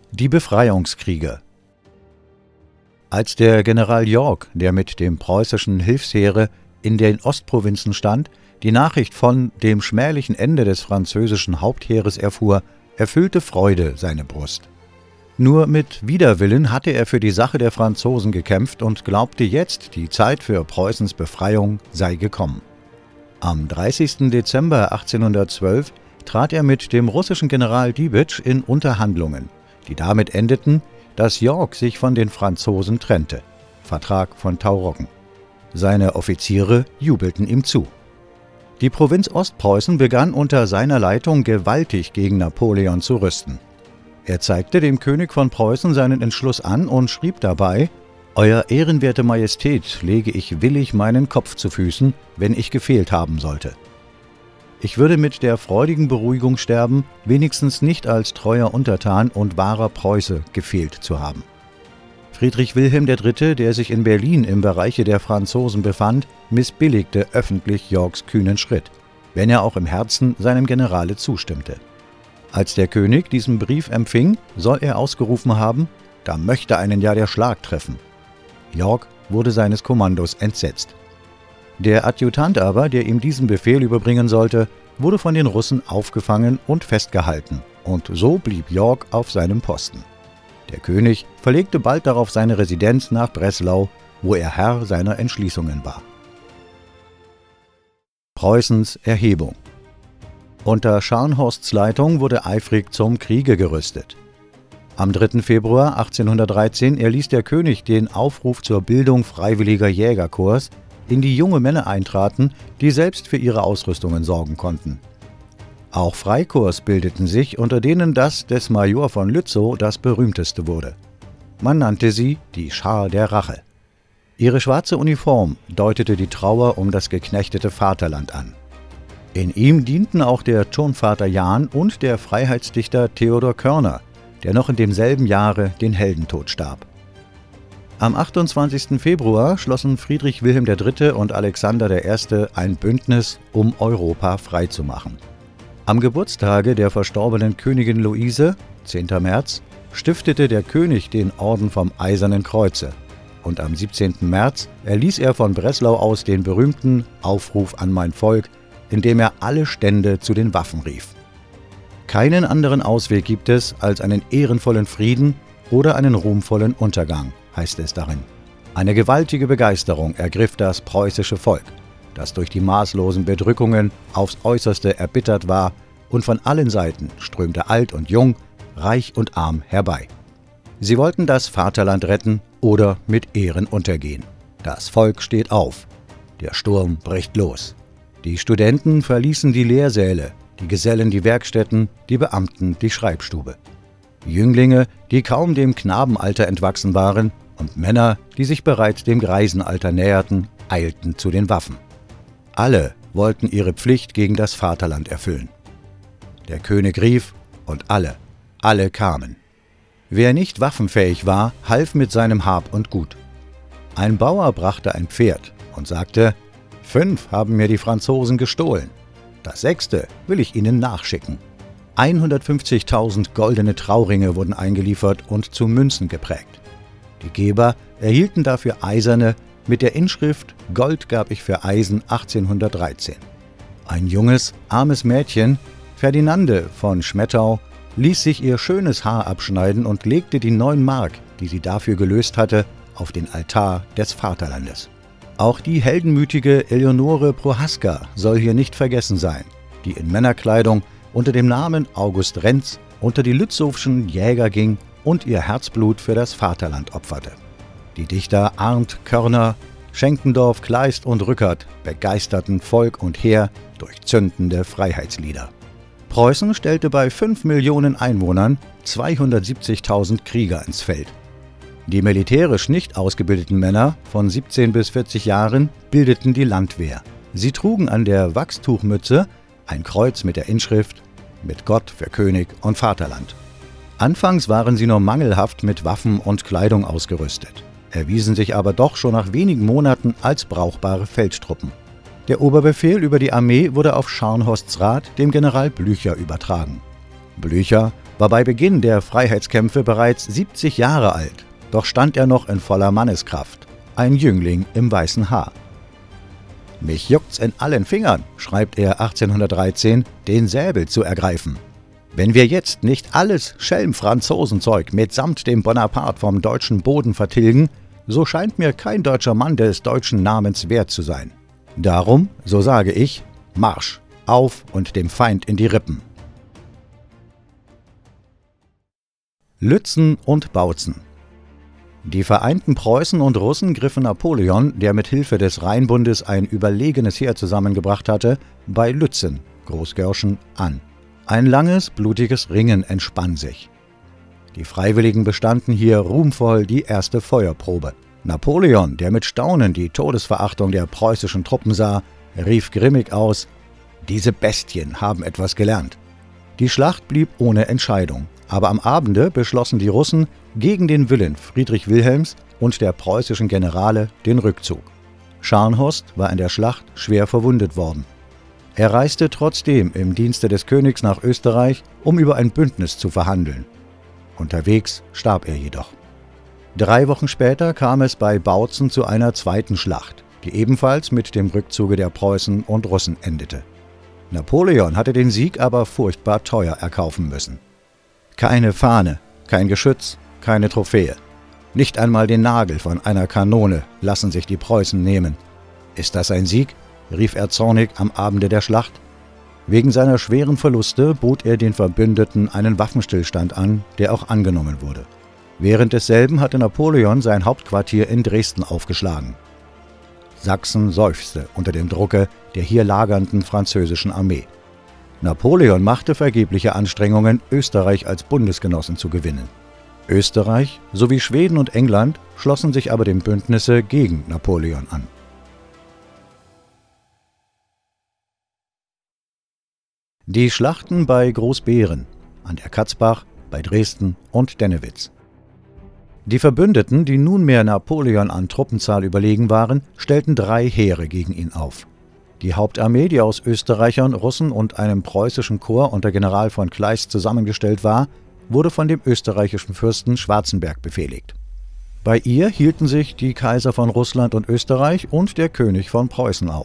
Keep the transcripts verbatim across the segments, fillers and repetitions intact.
Die Befreiungskriege. Als der General Yorck, der mit dem preußischen Hilfsheere in den Ostprovinzen stand, die Nachricht von dem schmählichen Ende des französischen Hauptheeres erfuhr, erfüllte Freude seine Brust. Nur mit Widerwillen hatte er für die Sache der Franzosen gekämpft und glaubte jetzt, die Zeit für Preußens Befreiung sei gekommen. Am dreißigsten Dezember achtzehnhundertzwölf trat er mit dem russischen General Diebitsch in Unterhandlungen, die damit endeten, dass Yorck sich von den Franzosen trennte. Vertrag von Tauroggen. Seine Offiziere jubelten ihm zu. Die Provinz Ostpreußen begann unter seiner Leitung gewaltig gegen Napoleon zu rüsten. Er zeigte dem König von Preußen seinen Entschluss an und schrieb dabei: »Euer ehrenwerte Majestät, lege ich willig meinen Kopf zu Füßen, wenn ich gefehlt haben sollte. Ich würde mit der freudigen Beruhigung sterben, wenigstens nicht als treuer Untertan und wahrer Preuße gefehlt zu haben.« Friedrich Wilhelm der Dritte., der sich in Berlin im Bereiche der Franzosen befand, missbilligte öffentlich Yorcks kühnen Schritt, wenn er auch im Herzen seinem Generale zustimmte. Als der König diesen Brief empfing, soll er ausgerufen haben: »Da möchte einen ja der Schlag treffen.« Yorck wurde seines Kommandos entsetzt. Der Adjutant aber, der ihm diesen Befehl überbringen sollte, wurde von den Russen aufgefangen und festgehalten, und so blieb Yorck auf seinem Posten. Der König verlegte bald darauf seine Residenz nach Breslau, wo er Herr seiner Entschließungen war. Preußens Erhebung. Unter Scharnhorsts Leitung wurde eifrig zum Kriege gerüstet. Am dritten Februar achtzehnhundertdreizehn erließ der König den Aufruf zur Bildung freiwilliger Jägerkorps, in die junge Männer eintraten, die selbst für ihre Ausrüstungen sorgen konnten. Auch Freikorps bildeten sich, unter denen das des Major von Lützow das berühmteste wurde. Man nannte sie die Schar der Rache. Ihre schwarze Uniform deutete die Trauer um das geknechtete Vaterland an. In ihm dienten auch der Turnvater Jahn und der Freiheitsdichter Theodor Körner, der noch in demselben Jahre den Heldentod starb. Am achtundzwanzigsten Februar schlossen Friedrich Wilhelm der Dritte. Und Alexander der Erste. ein Bündnis, um Europa freizumachen. Am Geburtstage der verstorbenen Königin Luise, zehnten März, stiftete der König den Orden vom Eisernen Kreuze, und am siebzehnten März erließ er von Breslau aus den berühmten Aufruf an mein Volk, indem er alle Stände zu den Waffen rief. Keinen anderen Ausweg gibt es als einen ehrenvollen Frieden oder einen ruhmvollen Untergang, heißt es darin. Eine gewaltige Begeisterung ergriff das preußische Volk, das durch die maßlosen Bedrückungen aufs Äußerste erbittert war, und von allen Seiten strömte alt und jung, reich und arm herbei. Sie wollten das Vaterland retten oder mit Ehren untergehen. Das Volk steht auf. Der Sturm bricht los. Die Studenten verließen die Lehrsäle, die Gesellen die Werkstätten, die Beamten die Schreibstube. Jünglinge, die kaum dem Knabenalter entwachsen waren, und Männer, die sich bereits dem Greisenalter näherten, eilten zu den Waffen. Alle wollten ihre Pflicht gegen das Vaterland erfüllen. Der König rief, und alle, alle kamen. Wer nicht waffenfähig war, half mit seinem Hab und Gut. Ein Bauer brachte ein Pferd und sagte: »Fünf haben mir die Franzosen gestohlen. Das sechste will ich ihnen nachschicken.« hundertfünfzigtausend goldene Trauringe wurden eingeliefert und zu Münzen geprägt. Die Geber erhielten dafür eiserne, mit der Inschrift »Gold gab ich für Eisen achtzehnhundertdreizehn«. Ein junges, armes Mädchen, Ferdinande von Schmettau, ließ sich ihr schönes Haar abschneiden und legte die neun Mark, die sie dafür gelöst hatte, auf den Altar des Vaterlandes. Auch die heldenmütige Eleonore Prohaska soll hier nicht vergessen sein, die in Männerkleidung unter dem Namen August Renz unter die Lützowschen Jäger ging und ihr Herzblut für das Vaterland opferte. Die Dichter Arndt, Körner, Schenkendorf, Kleist und Rückert begeisterten Volk und Heer durch zündende Freiheitslieder. Preußen stellte bei fünf Millionen Einwohnern zweihundertsiebzigtausend Krieger ins Feld. Die militärisch nicht ausgebildeten Männer von siebzehn bis vierzig Jahren bildeten die Landwehr. Sie trugen an der Wachstuchmütze ein Kreuz mit der Inschrift »Mit Gott für König und Vaterland«. Anfangs waren sie nur mangelhaft mit Waffen und Kleidung ausgerüstet, erwiesen sich aber doch schon nach wenigen Monaten als brauchbare Feldtruppen. Der Oberbefehl über die Armee wurde auf Scharnhorsts Rat dem General Blücher übertragen. Blücher war bei Beginn der Freiheitskämpfe bereits siebzig Jahre alt, doch stand er noch in voller Manneskraft, ein Jüngling im weißen Haar. »Mich juckt's in allen Fingern«, schreibt er achtzehnhundertdreizehn, »den Säbel zu ergreifen. Wenn wir jetzt nicht alles Schelm-Franzosenzeug mitsamt dem Bonaparte vom deutschen Boden vertilgen, so scheint mir kein deutscher Mann des deutschen Namens wert zu sein. Darum, so sage ich, Marsch, auf und dem Feind in die Rippen.« Lützen und Bautzen. Die vereinten Preußen und Russen griffen Napoleon, der mit Hilfe des Rheinbundes ein überlegenes Heer zusammengebracht hatte, bei Lützen, Großgörschen, an. Ein langes, blutiges Ringen entspann sich. Die Freiwilligen bestanden hier ruhmvoll die erste Feuerprobe. Napoleon, der mit Staunen die Todesverachtung der preußischen Truppen sah, rief grimmig aus: »Diese Bestien haben etwas gelernt.« Die Schlacht blieb ohne Entscheidung, aber am Abende beschlossen die Russen gegen den Willen Friedrich Wilhelms und der preußischen Generale den Rückzug. Scharnhorst war in der Schlacht schwer verwundet worden. Er reiste trotzdem im Dienste des Königs nach Österreich, um über ein Bündnis zu verhandeln. Unterwegs starb er jedoch. Drei Wochen später kam es bei Bautzen zu einer zweiten Schlacht, die ebenfalls mit dem Rückzuge der Preußen und Russen endete. Napoleon hatte den Sieg aber furchtbar teuer erkaufen müssen. Keine Fahne, kein Geschütz, keine Trophäe. Nicht einmal den Nagel von einer Kanone lassen sich die Preußen nehmen. »Ist das ein Sieg?« rief er zornig am Abende der Schlacht. Wegen seiner schweren Verluste bot er den Verbündeten einen Waffenstillstand an, der auch angenommen wurde. Während desselben hatte Napoleon sein Hauptquartier in Dresden aufgeschlagen. Sachsen seufzte unter dem Drucke der hier lagernden französischen Armee. Napoleon machte vergebliche Anstrengungen, Österreich als Bundesgenossen zu gewinnen. Österreich sowie Schweden und England schlossen sich aber dem Bündnisse gegen Napoleon an. Die Schlachten bei Großbeeren, an der Katzbach, bei Dresden und Dennewitz. Die Verbündeten, die nunmehr Napoleon an Truppenzahl überlegen waren, stellten drei Heere gegen ihn auf. Die Hauptarmee, die aus Österreichern, Russen und einem preußischen Korps unter General von Kleist zusammengestellt war, wurde von dem österreichischen Fürsten Schwarzenberg befehligt. Bei ihr hielten sich die Kaiser von Russland und Österreich und der König von Preußen auf.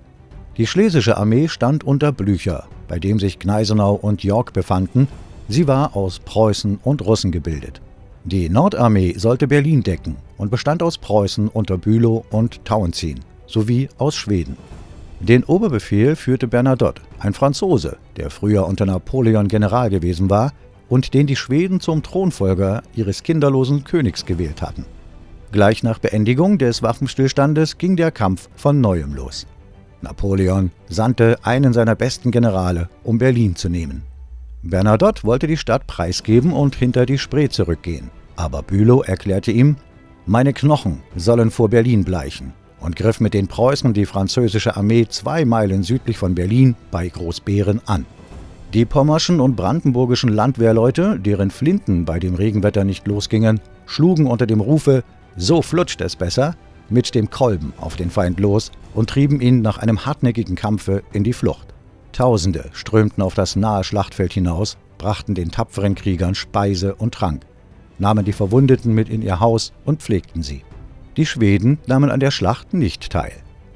Die schlesische Armee stand unter Blücher, bei dem sich Gneisenau und York befanden. Sie war aus Preußen und Russen gebildet. Die Nordarmee sollte Berlin decken und bestand aus Preußen unter Bülow und Tauentzien sowie aus Schweden. Den Oberbefehl führte Bernadotte, ein Franzose, der früher unter Napoleon General gewesen war und den die Schweden zum Thronfolger ihres kinderlosen Königs gewählt hatten. Gleich nach Beendigung des Waffenstillstandes ging der Kampf von neuem los. Napoleon sandte einen seiner besten Generale, um Berlin zu nehmen. Bernadotte wollte die Stadt preisgeben und hinter die Spree zurückgehen, aber Bülow erklärte ihm, »Meine Knochen sollen vor Berlin bleichen«, und griff mit den Preußen die französische Armee zwei Meilen südlich von Berlin bei Großbeeren an. Die pommerschen und brandenburgischen Landwehrleute, deren Flinten bei dem Regenwetter nicht losgingen, schlugen unter dem Rufe »So flutscht es besser« mit dem Kolben auf den Feind los und trieben ihn nach einem hartnäckigen Kampfe in die Flucht. Tausende strömten auf das nahe Schlachtfeld hinaus, brachten den tapferen Kriegern Speise und Trank, nahmen die Verwundeten mit in ihr Haus und pflegten sie. Die Schweden nahmen an der Schlacht nicht teil.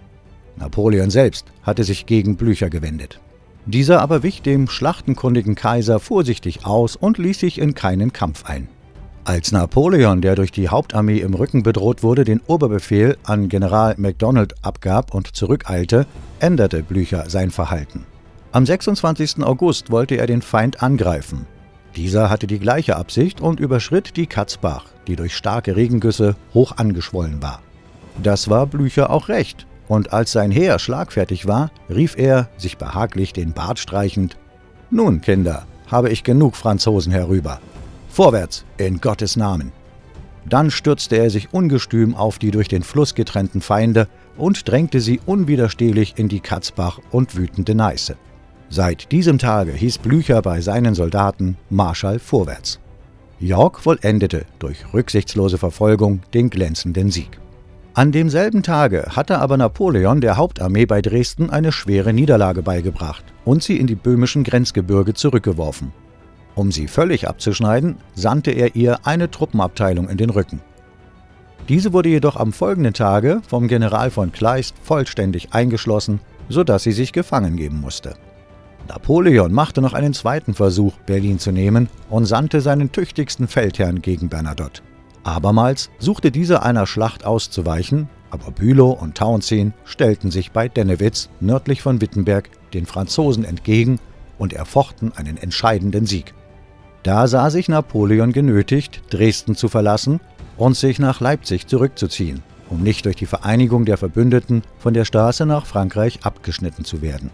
Napoleon selbst hatte sich gegen Blücher gewendet. Dieser aber wich dem schlachtenkundigen Kaiser vorsichtig aus und ließ sich in keinen Kampf ein. Als Napoleon, der durch die Hauptarmee im Rücken bedroht wurde, den Oberbefehl an General MacDonald abgab und zurückeilte, änderte Blücher sein Verhalten. Am sechsundzwanzigsten August wollte er den Feind angreifen. Dieser hatte die gleiche Absicht und überschritt die Katzbach, die durch starke Regengüsse hoch angeschwollen war. Das war Blücher auch recht, und als sein Heer schlagfertig war, rief er, sich behaglich den Bart streichend: »Nun, Kinder, habe ich genug Franzosen herüber. Vorwärts, in Gottes Namen!« Dann stürzte er sich ungestüm auf die durch den Fluss getrennten Feinde und drängte sie unwiderstehlich in die Katzbach und wütende Neiße. Seit diesem Tage hieß Blücher bei seinen Soldaten Marschall vorwärts. York vollendete durch rücksichtslose Verfolgung den glänzenden Sieg. An demselben Tage hatte aber Napoleon der Hauptarmee bei Dresden eine schwere Niederlage beigebracht und sie in die böhmischen Grenzgebirge zurückgeworfen. Um sie völlig abzuschneiden, sandte er ihr eine Truppenabteilung in den Rücken. Diese wurde jedoch am folgenden Tage vom General von Kleist vollständig eingeschlossen, sodass sie sich gefangen geben musste. Napoleon machte noch einen zweiten Versuch, Berlin zu nehmen, und sandte seinen tüchtigsten Feldherrn gegen Bernadotte. Abermals suchte dieser einer Schlacht auszuweichen, aber Bülow und Townsend stellten sich bei Dennewitz nördlich von Wittenberg den Franzosen entgegen und erfochten einen entscheidenden Sieg. Da sah sich Napoleon genötigt, Dresden zu verlassen und sich nach Leipzig zurückzuziehen, um nicht durch die Vereinigung der Verbündeten von der Straße nach Frankreich abgeschnitten zu werden.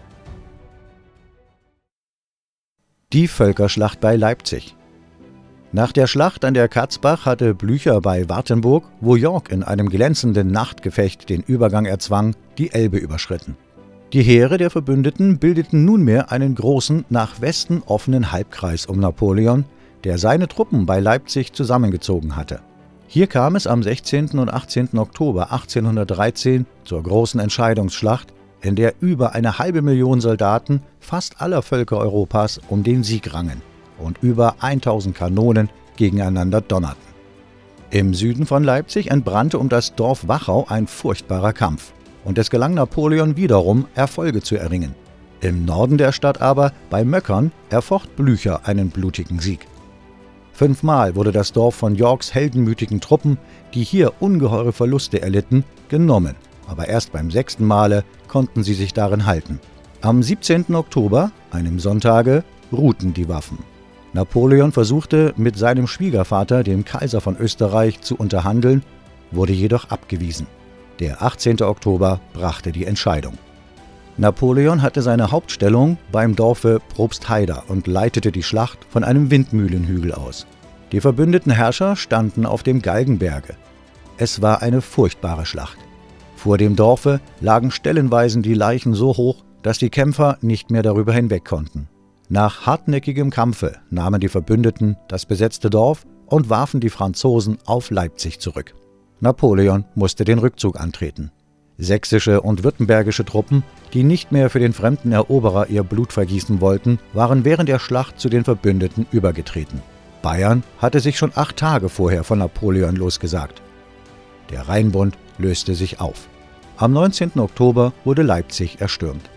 Die Völkerschlacht bei Leipzig. Nach der Schlacht an der Katzbach hatte Blücher bei Wartenburg, wo Yorck in einem glänzenden Nachtgefecht den Übergang erzwang, die Elbe überschritten. Die Heere der Verbündeten bildeten nunmehr einen großen, nach Westen offenen Halbkreis um Napoleon, der seine Truppen bei Leipzig zusammengezogen hatte. Hier kam es am sechzehnten und achtzehnten Oktober achtzehnhundertdreizehn zur großen Entscheidungsschlacht, in der über eine halbe Million Soldaten fast aller Völker Europas um den Sieg rangen und über tausend Kanonen gegeneinander donnerten. Im Süden von Leipzig entbrannte um das Dorf Wachau ein furchtbarer Kampf, und es gelang Napoleon wiederum, Erfolge zu erringen. Im Norden der Stadt aber, bei Möckern, erfocht Blücher einen blutigen Sieg. Fünfmal wurde das Dorf von Yorcks heldenmütigen Truppen, die hier ungeheure Verluste erlitten, genommen, aber erst beim sechsten Male konnten sie sich darin halten. Am siebzehnten Oktober, einem Sonntage, ruhten die Waffen. Napoleon versuchte, mit seinem Schwiegervater, dem Kaiser von Österreich, zu unterhandeln, wurde jedoch abgewiesen. Der achtzehnte Oktober brachte die Entscheidung. Napoleon hatte seine Hauptstellung beim Dorfe Probstheida und leitete die Schlacht von einem Windmühlenhügel aus. Die verbündeten Herrscher standen auf dem Galgenberge. Es war eine furchtbare Schlacht. Vor dem Dorfe lagen stellenweise die Leichen so hoch, dass die Kämpfer nicht mehr darüber hinweg konnten. Nach hartnäckigem Kampfe nahmen die Verbündeten das besetzte Dorf und warfen die Franzosen auf Leipzig zurück. Napoleon musste den Rückzug antreten. Sächsische und württembergische Truppen, die nicht mehr für den fremden Eroberer ihr Blut vergießen wollten, waren während der Schlacht zu den Verbündeten übergetreten. Bayern hatte sich schon acht Tage vorher von Napoleon losgesagt. Der Rheinbund löste sich auf. Am neunzehnten Oktober wurde Leipzig erstürmt.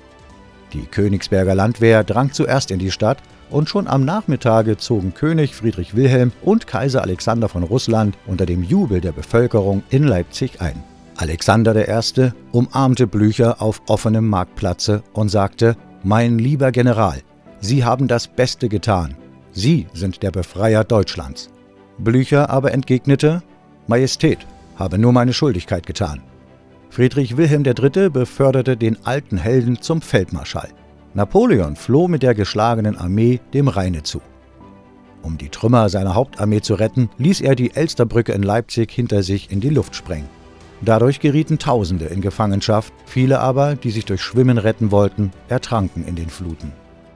Die Königsberger Landwehr drang zuerst in die Stadt und schon am Nachmittage zogen König Friedrich Wilhelm und Kaiser Alexander von Russland unter dem Jubel der Bevölkerung in Leipzig ein. Alexander der Erste umarmte Blücher auf offenem Marktplatze und sagte: »Mein lieber General, Sie haben das Beste getan. Sie sind der Befreier Deutschlands.« Blücher aber entgegnete: »Majestät, habe nur meine Schuldigkeit getan.« Friedrich Wilhelm der Dritte beförderte den alten Helden zum Feldmarschall. Napoleon floh mit der geschlagenen Armee dem Rheine zu. Um die Trümmer seiner Hauptarmee zu retten, ließ er die Elsterbrücke in Leipzig hinter sich in die Luft sprengen. Dadurch gerieten Tausende in Gefangenschaft, viele aber, die sich durch Schwimmen retten wollten, ertranken in den Fluten.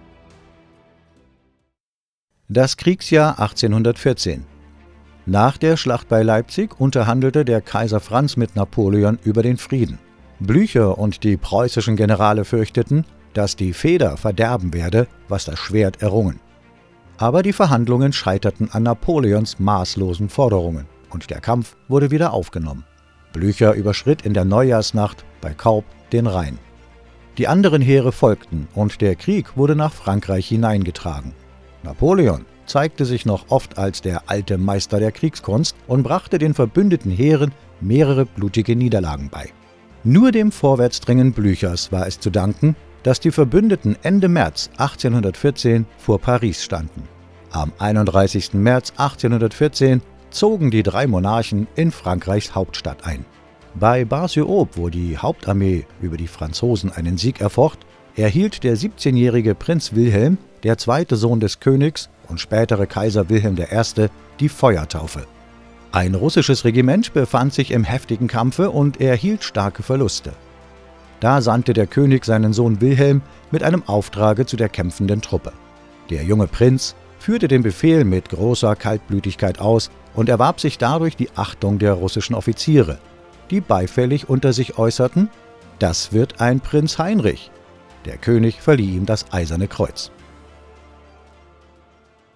Das Kriegsjahr achtzehnhundertvierzehn. Nach der Schlacht bei Leipzig unterhandelte der Kaiser Franz mit Napoleon über den Frieden. Blücher und die preußischen Generale fürchteten, dass die Feder verderben werde, was das Schwert errungen. Aber die Verhandlungen scheiterten an Napoleons maßlosen Forderungen und der Kampf wurde wieder aufgenommen. Blücher überschritt in der Neujahrsnacht bei Kaub den Rhein. Die anderen Heere folgten und der Krieg wurde nach Frankreich hineingetragen. Napoleon zeigte sich noch oft als der alte Meister der Kriegskunst und brachte den verbündeten Heeren mehrere blutige Niederlagen bei. Nur dem Vorwärtsdringen Blüchers war es zu danken, dass die Verbündeten Ende März achtzehnhundertvierzehn vor Paris standen. Am einunddreißigsten März achtzehnhundertvierzehn zogen die drei Monarchen in Frankreichs Hauptstadt ein. Bei Bar-sur-Aube, wo die Hauptarmee über die Franzosen einen Sieg erfocht, erhielt der siebzehnjährige Prinz Wilhelm, der zweite Sohn des Königs und spätere Kaiser Wilhelm der Erste, die Feuertaufe. Ein russisches Regiment befand sich im heftigen Kampfe und erhielt starke Verluste. Da sandte der König seinen Sohn Wilhelm mit einem Auftrage zu der kämpfenden Truppe. Der junge Prinz führte den Befehl mit großer Kaltblütigkeit aus und erwarb sich dadurch die Achtung der russischen Offiziere, die beifällig unter sich äußerten: »Das wird ein Prinz Heinrich.« Der König verlieh ihm das Eiserne Kreuz.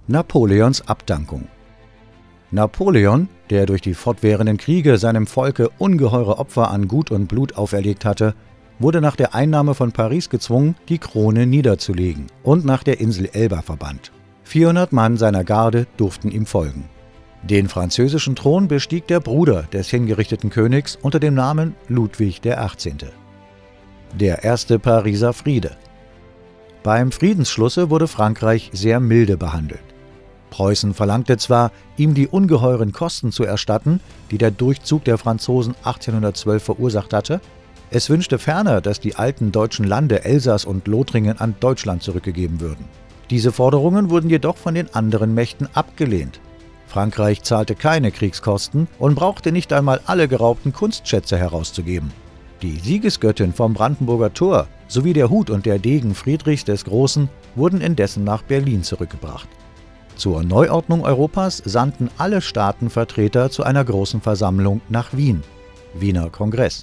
Napoleons Abdankung. Napoleon, der durch die fortwährenden Kriege seinem Volke ungeheure Opfer an Gut und Blut auferlegt hatte, wurde nach der Einnahme von Paris gezwungen, die Krone niederzulegen und nach der Insel Elba verbannt. vierhundert Mann seiner Garde durften ihm folgen. Den französischen Thron bestieg der Bruder des hingerichteten Königs unter dem Namen Ludwig der Achtzehnte. Der erste Pariser Friede. Beim Friedensschlusse wurde Frankreich sehr milde behandelt. Preußen verlangte zwar, ihm die ungeheuren Kosten zu erstatten, die der Durchzug der Franzosen achtzehnhundertzwölf verursacht hatte, es wünschte ferner, dass die alten deutschen Lande Elsass und Lothringen an Deutschland zurückgegeben würden. Diese Forderungen wurden jedoch von den anderen Mächten abgelehnt. Frankreich zahlte keine Kriegskosten und brauchte nicht einmal alle geraubten Kunstschätze herauszugeben. Die Siegesgöttin vom Brandenburger Tor sowie der Hut und der Degen Friedrichs des Großen wurden indessen nach Berlin zurückgebracht. Zur Neuordnung Europas sandten alle Staaten Vertreter zu einer großen Versammlung nach Wien. Wiener Kongress.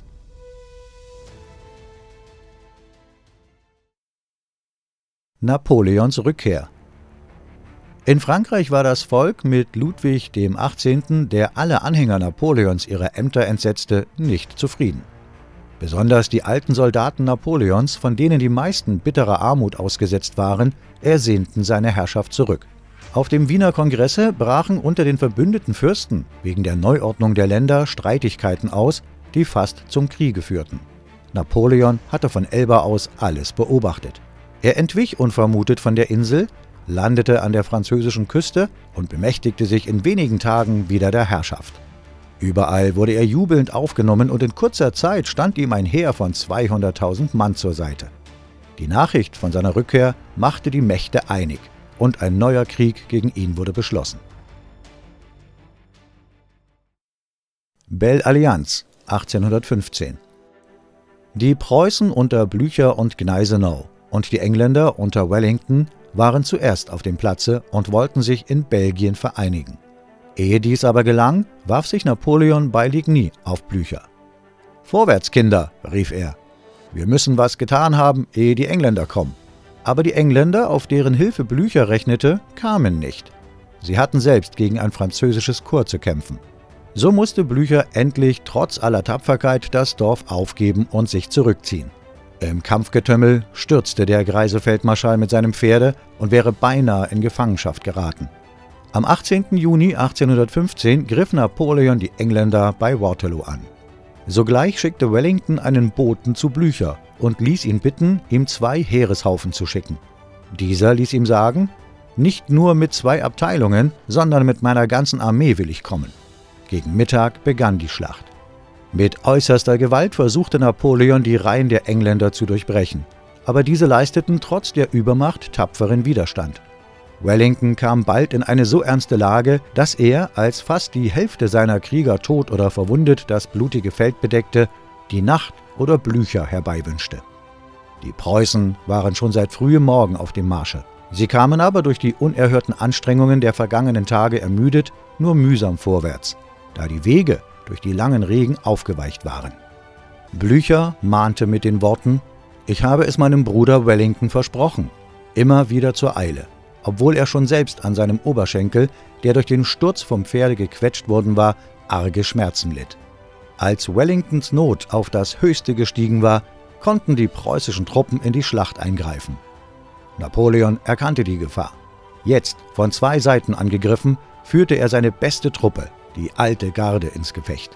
Napoleons Rückkehr. In Frankreich war das Volk mit Ludwig dem Achtzehnten, der alle Anhänger Napoleons ihrer Ämter entsetzte, nicht zufrieden. Besonders die alten Soldaten Napoleons, von denen die meisten bitterer Armut ausgesetzt waren, ersehnten seine Herrschaft zurück. Auf dem Wiener Kongresse brachen unter den verbündeten Fürsten wegen der Neuordnung der Länder Streitigkeiten aus, die fast zum Kriege führten. Napoleon hatte von Elba aus alles beobachtet. Er entwich unvermutet von der Insel, landete an der französischen Küste und bemächtigte sich in wenigen Tagen wieder der Herrschaft. Überall wurde er jubelnd aufgenommen und in kurzer Zeit stand ihm ein Heer von zweihunderttausend Mann zur Seite. Die Nachricht von seiner Rückkehr machte die Mächte einig und ein neuer Krieg gegen ihn wurde beschlossen. Belle Allianz achtzehnhundertfünfzehn. Die Preußen unter Blücher und Gneisenau und die Engländer unter Wellington waren zuerst auf dem Platze und wollten sich in Belgien vereinigen. Ehe dies aber gelang, warf sich Napoleon bei Ligny auf Blücher. »Vorwärts, Kinder«, rief er. »Wir müssen was getan haben, ehe die Engländer kommen.« Aber die Engländer, auf deren Hilfe Blücher rechnete, kamen nicht. Sie hatten selbst gegen ein französisches Korps zu kämpfen. So musste Blücher endlich trotz aller Tapferkeit das Dorf aufgeben und sich zurückziehen. Im Kampfgetümmel stürzte der greise Feldmarschall mit seinem Pferde und wäre beinahe in Gefangenschaft geraten. Am achtzehnten Juni achtzehnhundertfünfzehn griff Napoleon die Engländer bei Waterloo an. Sogleich schickte Wellington einen Boten zu Blücher und ließ ihn bitten, ihm zwei Heereshaufen zu schicken. Dieser ließ ihm sagen, »Nicht nur mit zwei Abteilungen, sondern mit meiner ganzen Armee will ich kommen.« Gegen Mittag begann die Schlacht. Mit äußerster Gewalt versuchte Napoleon, die Reihen der Engländer zu durchbrechen. Aber diese leisteten trotz der Übermacht tapferen Widerstand. Wellington kam bald in eine so ernste Lage, dass er, als fast die Hälfte seiner Krieger tot oder verwundet das blutige Feld bedeckte, die Nacht oder Blücher herbeiwünschte. Die Preußen waren schon seit frühem Morgen auf dem Marsche. Sie kamen aber durch die unerhörten Anstrengungen der vergangenen Tage ermüdet nur mühsam vorwärts, da die Wege durch die langen Regen aufgeweicht waren. Blücher mahnte mit den Worten, »Ich habe es meinem Bruder Wellington versprochen«, immer wieder zur Eile, obwohl er schon selbst an seinem Oberschenkel, der durch den Sturz vom Pferde gequetscht worden war, arge Schmerzen litt. Als Wellingtons Not auf das Höchste gestiegen war, konnten die preußischen Truppen in die Schlacht eingreifen. Napoleon erkannte die Gefahr. Jetzt, von zwei Seiten angegriffen, führte er seine beste Truppe, die alte Garde, ins Gefecht.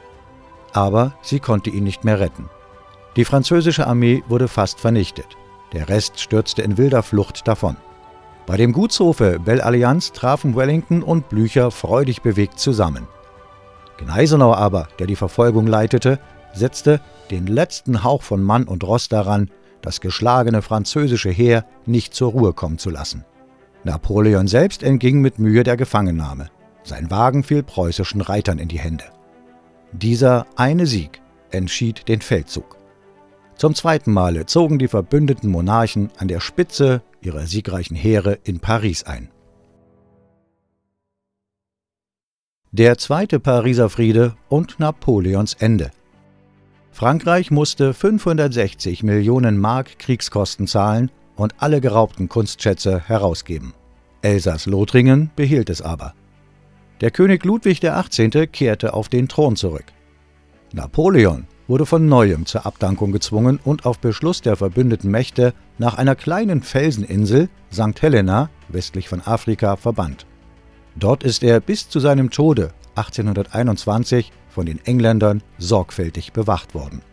Aber sie konnte ihn nicht mehr retten. Die französische Armee wurde fast vernichtet. Der Rest stürzte in wilder Flucht davon. Bei dem Gutshofe Belle Allianz trafen Wellington und Blücher freudig bewegt zusammen. Gneisenau aber, der die Verfolgung leitete, setzte den letzten Hauch von Mann und Ross daran, das geschlagene französische Heer nicht zur Ruhe kommen zu lassen. Napoleon selbst entging mit Mühe der Gefangennahme. Sein Wagen fiel preußischen Reitern in die Hände. Dieser eine Sieg entschied den Feldzug. Zum zweiten Male zogen die verbündeten Monarchen an der Spitze ihrer siegreichen Heere in Paris ein. Der Zweite Pariser Friede und Napoleons Ende. Frankreich musste fünfhundertsechzig Millionen Mark Kriegskosten zahlen und alle geraubten Kunstschätze herausgeben. Elsass-Lothringen behielt es aber. Der König Ludwig der achtzehnte kehrte auf den Thron zurück. Napoleon wurde von neuem zur Abdankung gezwungen und auf Beschluss der verbündeten Mächte nach einer kleinen Felseninsel, Sankt Helena, westlich von Afrika, verbannt. Dort ist er bis zu seinem Tode achtzehnhunderteinundzwanzig von den Engländern sorgfältig bewacht worden.